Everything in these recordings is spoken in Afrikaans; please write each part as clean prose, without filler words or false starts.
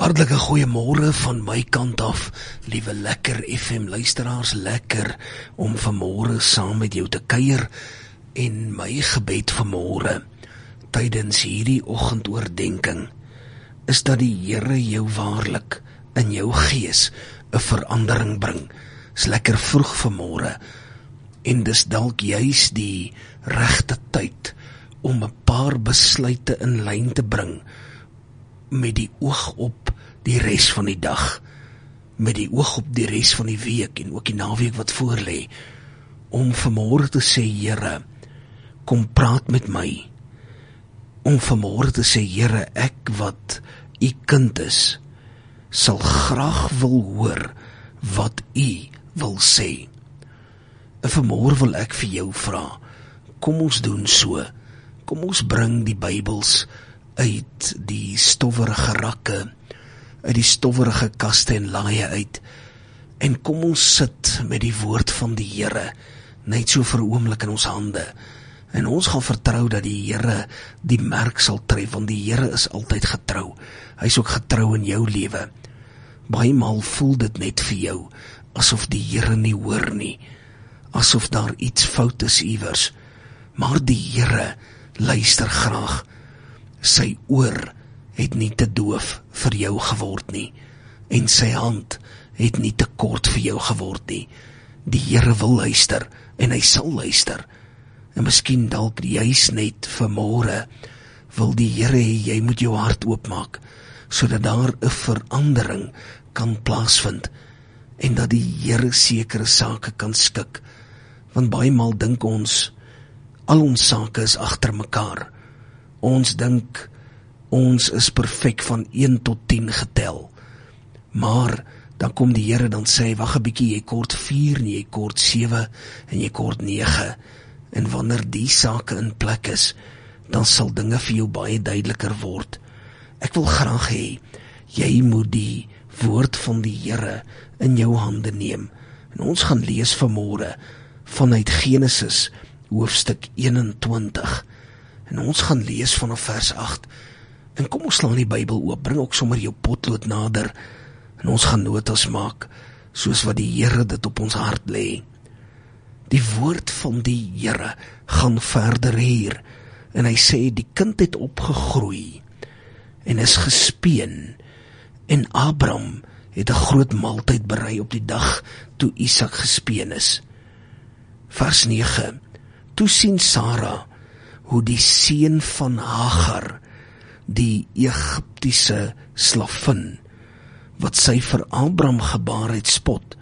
Hartlike goeiemôre van my kant af, liewe Lekker FM luisteraars, lekker om vanmôre saam met jou te kuier en my gebed vanmôre tydens hierdie oggendoordenking is dat die Here jou waarlik in jou gees 'n verandering bring. Is lekker vroeg vanmôre en dis dalk juis die regte tyd om 'n paar besluite in lyn te bring met die oog op die res van die dag, met die oog op die res van die week en ook die naweek wat voorlê, om vanmôre te sê, Here, kom praat met my, om vanmôre te sê, Here, ek wat u kind is, sal graag wil hoor wat u wil sê. En vanmôre wil ek vir jou vra, kom ons doen so, kom ons bring die Bybels uit die stowwerige rakke, uit die stowwerige kaste en laaie uit, en kom ons sit met die woord van die Here, net so vir 'n oomblik in ons hande, en ons gaan vertrou dat die Here die merk sal tref, want die Here is altyd getrou, hy is ook getrou in jou lewe. Baie maal voel dit net vir jou, asof die Here nie hoor nie, asof daar iets fout is iewers, maar die Here luister graag. Sy oor het nie te doof vir jou geword nie, en sy hand het nie te kort vir jou geword nie. Die Here wil luister, en hy sal luister, en miskien dalk juis net vanmôre, wil die Here hê jy moet jou hart oopmaak, sodat daar 'n verandering kan plaasvind, en dat die Here sekere sake kan skik, want baie maal dink ons, al ons sake is agter mekaar. Ons dink, ons is perfek van 1 tot 10 getel. Maar, dan kom die Here, dan sê hy, wag 'n bietjie, jy kort 4, nie, jy kort 7, en jy kort 9. En wanneer die sake in plek is, dan sal dinge vir jou baie duideliker word. Ek wil graag hê, jy moet die woord van die Here in jou hande neem. En ons gaan lees vanmôre, vanuit Genesis, hoofstuk 21. En ons gaan lees vanaf vers 8. En kom ons slaan die Bybel oop, bring ook sommer jou potlood nader, en ons gaan notas maak, soos wat die Here dit op ons hart lê. Die woord van die Here gaan verder hier, en hy sê, die kind het opgegroei, en is gespeen, en Abraham het 'n groot maaltyd berei op die dag, toe Isak gespeen is. Vers 9, toe sien Sara, hoe die seun van Hagar, die Egiptiese slavin, wat sy vir Abraham gebaar het, spot,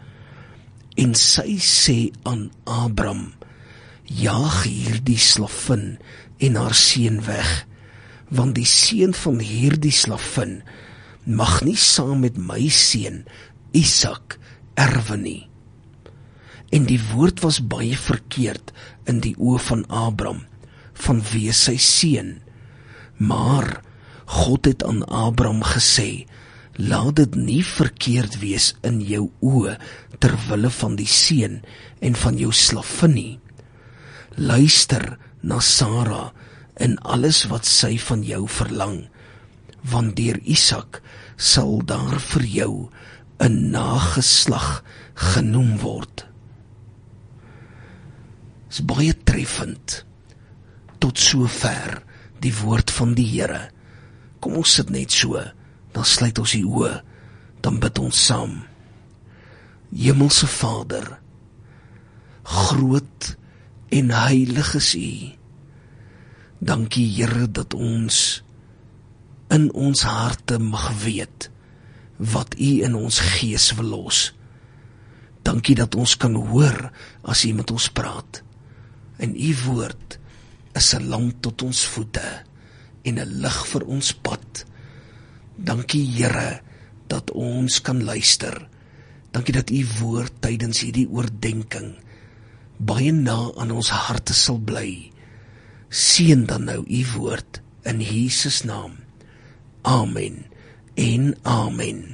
en sy sê aan Abraham, jaag hierdie slavin en haar seun weg, want die seun van hierdie slavin mag nie saam met my seun Isak erwe nie. En die woord was baie verkeerd in die oë van Abraham, vanweë sy seun, maar God het aan Abraham gesê, laat dit nie verkeerd wees in jou oë, ter wille van die seun en van jou slavin nie. Luister na Sara en alles wat sy van jou verlang, want deur Isak sal daar vir jou 'n nageslag genoem word. Is baie treffend, tot sover die woord van die Here. Kom ons sit net so, dan sluit ons die oë, dan bid ons saam. Hemelse Vader, groot en heilig is U. Dankie Here dat ons in ons harte mag weet wat U in ons gees wil los. Dankie dat ons kan hoor as U met ons praat. En U woord is 'n lamp tot ons voete en 'n lig vir ons pad. Dankie Here dat ons kan luister. Dankie dat U woord tydens hierdie oordenking baie na aan ons harte sal bly. Seën dan nou U woord in Jesus naam. Amen en amen.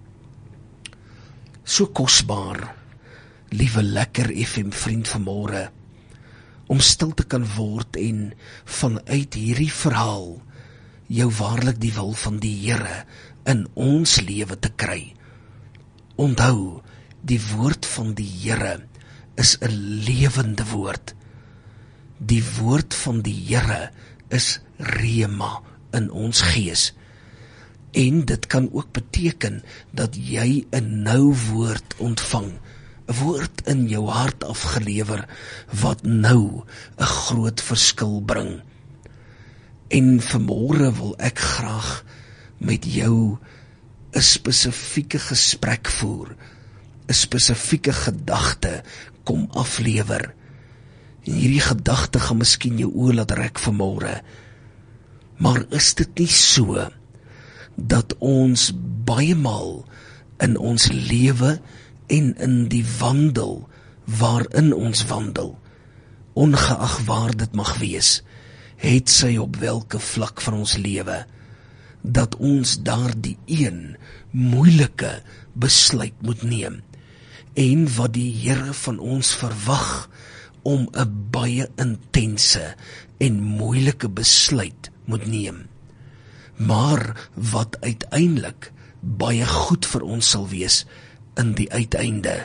So kosbaar, liewe Lekker FM vriend vanmôre, om stil te kan word en vanuit hierdie verhaal jou waarlik die wil van die Here in ons lewe te kry. Onthou, die woord van die Here is 'n lewende woord. Die woord van die Here is rema in ons gees. En dit kan ook beteken dat jy 'n nou woord ontvang, 'n woord in jou hart afgelewer, wat nou 'n groot verskil bring. En vanmôre wil ek graag met jou 'n spesifieke gesprek voer, 'n spesifieke gedagte kom aflewer. En hierdie gedagte gaan miskien jou oë laat rek vanmôre. Maar is dit nie so dat ons baie maal in ons lewe en in die wandel waarin ons wandel, ongeag waar dit mag wees, het sy op welke vlak van ons lewe, dat ons daardie een moeilike besluit moet neem, en wat die Here van ons verwag om 'n baie intense en moeilike besluit moet neem, maar wat uiteindelik baie goed vir ons sal wees in die uiteinde.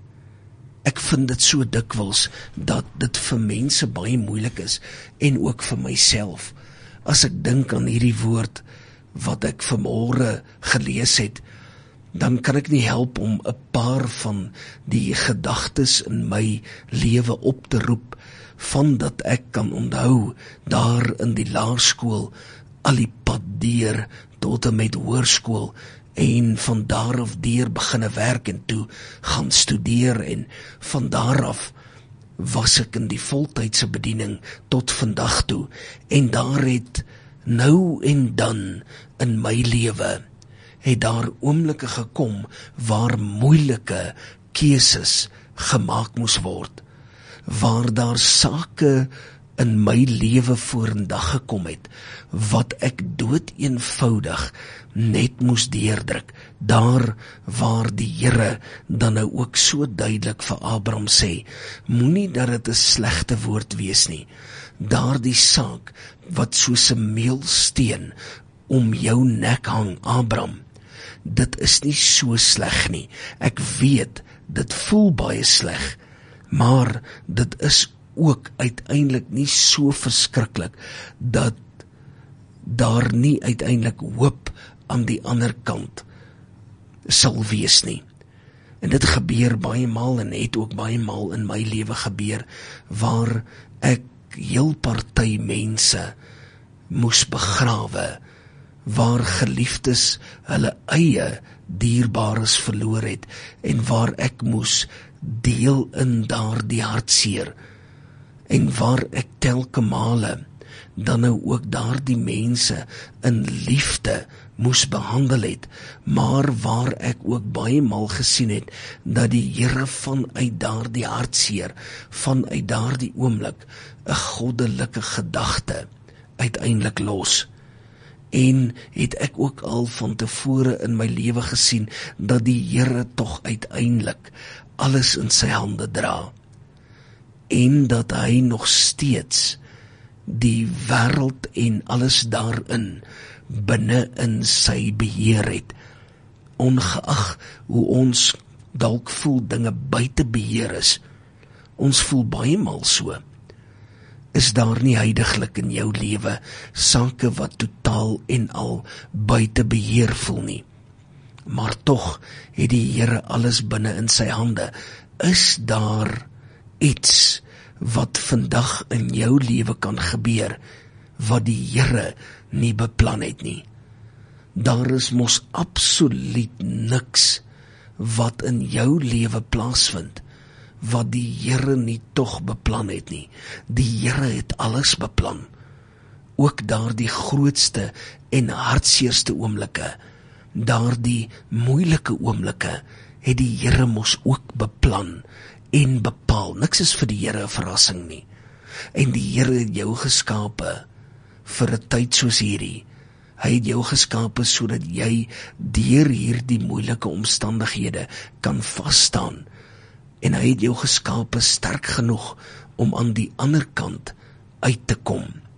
Ek vind dit so dikwels dat dit vir mense baie moeilik is, en ook vir myself. As ek dink aan hierdie woord wat ek vanmôre gelees het, dan kan ek nie help om 'n paar van die gedagtes in my lewe op te roep, van dat ek kan onthou, daar in die laerskool, al die pad deur tot en met hoërskool, en van daar af deur beginne werk en toe gaan studeer, en van daar af was ek in die voltydse bediening tot vandag toe, en daar het nou en dan in my lewe het daar oomblikke gekom waar moeilike keuses gemaak moes word, waar daar sake in my lewe vorendag gekom het, wat ek dood eenvoudig net moes deurdruk, daar waar die Here dan nou ook so duidelik vir Abraham sê, moenie dat dit 'n slegte woord wees nie, daardie saak wat soos 'n meelsteen om jou nek hang, Abraham, dit is nie so sleg nie, ek weet, dit voel baie sleg, maar dit is ook uiteindelik nie so verskriklik, dat daar nie uiteindelik hoop aan die ander kant sal wees nie. En dit gebeur baie maal, en het ook baie maal in my lewe gebeur, waar ek heel party mense moes begrawe, waar geliefdes hulle eie dierbares verloor het, en waar ek moes deel in daardie hartseer, en waar ek telke male dan nou ook daardie mense in liefde moes behandel het, maar waar ek ook baie maal gesien het, dat die Here vanuit daardie hartseer, vanuit daardie oomblik, 'n goddelike gedagte uiteindelik los. En het ek ook al van tevore in my lewe gesien, dat die Here tog uiteindelik alles in sy hande dra, en dat hy nog steeds die wêreld en alles daarin binne in sy beheer het, ongeag hoe ons dalk voel dinge buite beheer is. Ons voel baie maal so. Is daar nie heiliglik in jou lewe sake wat totaal en al buite beheer voel nie, maar tog het die Here alles binne in sy hande? Is daar iets wat vandag in jou lewe kan gebeur, wat die Here nie beplan het nie? Daar is mos absoluut niks wat in jou lewe plaasvind, wat die Here nie tog beplan het nie. Die Here het alles beplan, ook daardie grootste en hartseerste oomblikke, daardie moeilike oomblikke, het die Here mos ook beplan en bepaal. Niks is vir die Here 'n verrassing nie. En die Here het jou geskape vir 'n tyd soos hierdie. Hy het jou geskape sodat jy deur hierdie moeilike omstandighede kan vasstaan. En hy het jou geskape sterk genoeg om aan die ander kant uit te kom,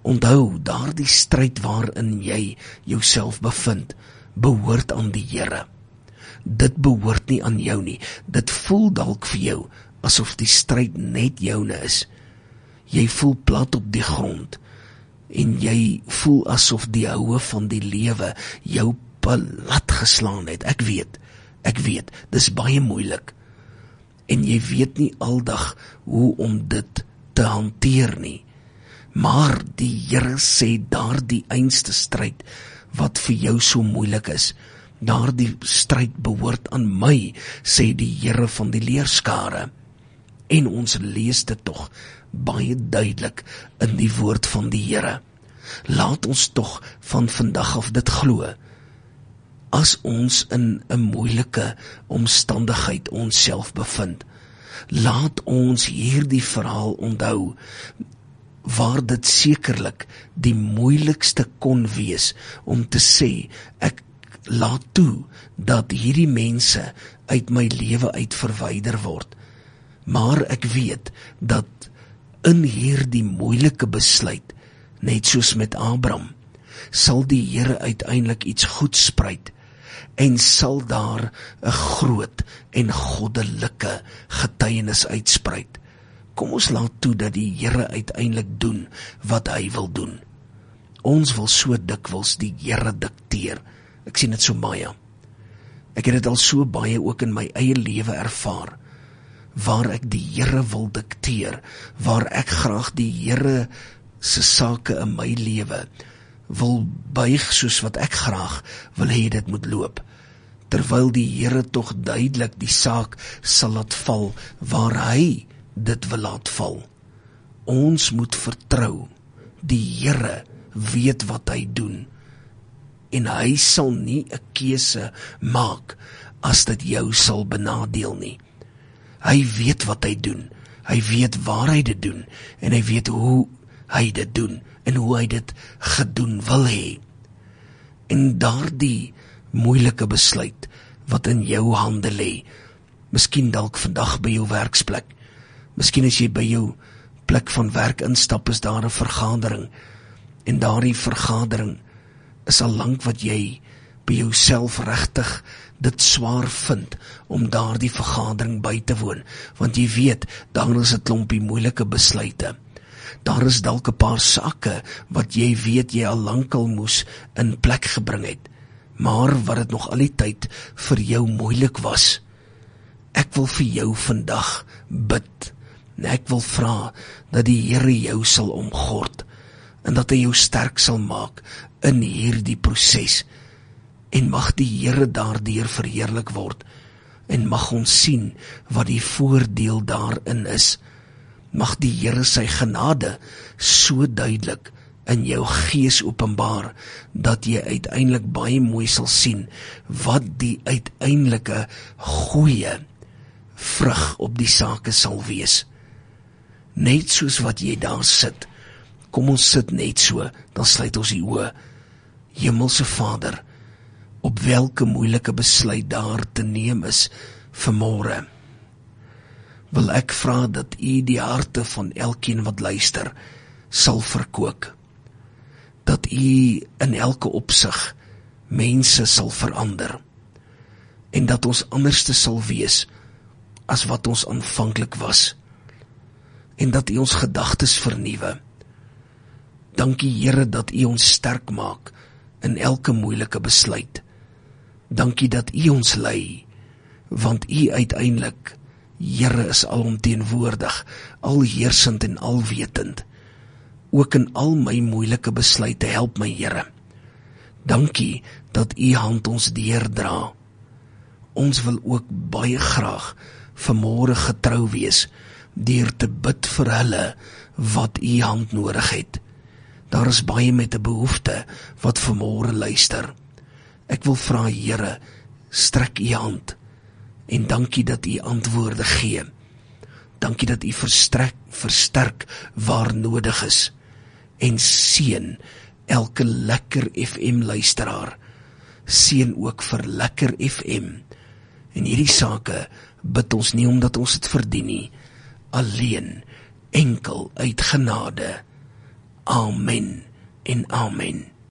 Onthou, daardie stryd waarin jy jouself bevind, behoort aan die Here. Dit behoort nie aan jou nie. Dit voel dalk vir jou asof die stryd net joune is. Jy voel plat op die grond en jy voel asof die houe van die lewe jou plat geslaan het. Ek weet, dis baie moeilik. En jy weet nie aldag hoe om dit te hanteer nie. Maar die Here sê daardie einste stryd wat vir jou so moeilik is, daardie stryd behoort aan my, sê die Here van die leerskare. En ons lees dit tog baie duidelik in die woord van die Here. Laat ons tog van vandag af dit glo. As ons in 'n moeilike omstandigheid onsself bevind, laat ons hierdie verhaal onthou, waar dit sekerlik die moeilikste kon wees om te sê, ek laat toe dat hierdie mense uit my lewe uit verwyder word. Maar ek weet dat in hierdie moeilike besluit, net soos met Abraham, sal die Here uiteindelik iets goeds spruit en sal daar 'n groot en goddelike getuienis uitspruit. Kom ons laat toe dat die Here uiteindelik doen wat hy wil doen. Ons wil so dikwels die Here dikteer. Ek sien dit so baie. Ek het dit al so baie ook in my eie lewe ervaar, waar ek die Here wil dikteer, waar ek graag die Here se sake in my lewe wil buig soos wat ek graag wil hê dit moet loop, terwyl die Here tog duidelik die saak sal laat val waar hy dit wil laat val. Ons moet vertrou, die Here weet wat hy doen, en hy sal nie 'n keuse maak as dit jou sal benadeel nie. Hy weet wat hy doen, hy weet waar hy dit doen, en hy weet hoe hy dit doen, en hoe hy dit gedoen wil hê. En daardie moeilike besluit wat in jou hande lê, miskien dalk vandag by jou werksplek, miskien as jy by jou plek van werk instap, is daar 'n vergadering, en daardie vergadering is al lank wat jy by jouself regtig dit swaar vind om daardie vergadering by te woon, want jy weet, daar is 'n klompie moeilike besluite. Daar is dalk 'n paar sake wat jy weet jy al lankal moes in plek gebring het, maar wat dit nog al die tyd vir jou moeilik was. Ek wil vir jou vandag bid, en ek wil vra dat die Here jou sal omgord, en dat hy jou sterk sal maak in hierdie proses, en mag die Here daardeur verheerlik word, en mag ons sien wat die voordeel daarin is. Mag die Here sy genade so duidelik in jou gees openbaar, dat jy uiteindelik baie mooi sal sien wat die uiteindelike goeie vrug op die sake sal wees. Net soos wat jy daar sit, kom ons sit net so, dan sluit ons die oë. Hemelse Vader, op welke moeilike besluit daar te neem is vanmôre, wil ek vra dat U die harte van elkeen wat luister sal verkoop, dat U in elke opsig mense sal verander, en dat ons anderste sal wees as wat ons aanvanklik was, en dat U ons gedagtes vernuwe. Dankie Here dat U ons sterk maak in elke moeilike besluit. Dankie dat U ons lei, want U uiteindelik, Here, is alomteenwoordig, alheersend en alwetend. Ook in al my moeilike besluite, help my Here. Dankie dat U hand ons deurdra. Ons wil ook baie graag vanmôre getrou wees, deur te bid vir hulle wat U hand nodig het. Daar is baie met 'n behoefte wat vanmôre luister. Ek wil vra, Here, strek U hand, en dankie dat U antwoorde gee. Dankie dat U versterk waar nodig is, en seën elke Lekker FM luisteraar. Seën ook vir Lekker FM. En hierdie sake bid ons nie omdat ons dit verdien nie, alleen enkel uit genade. Amen en amen.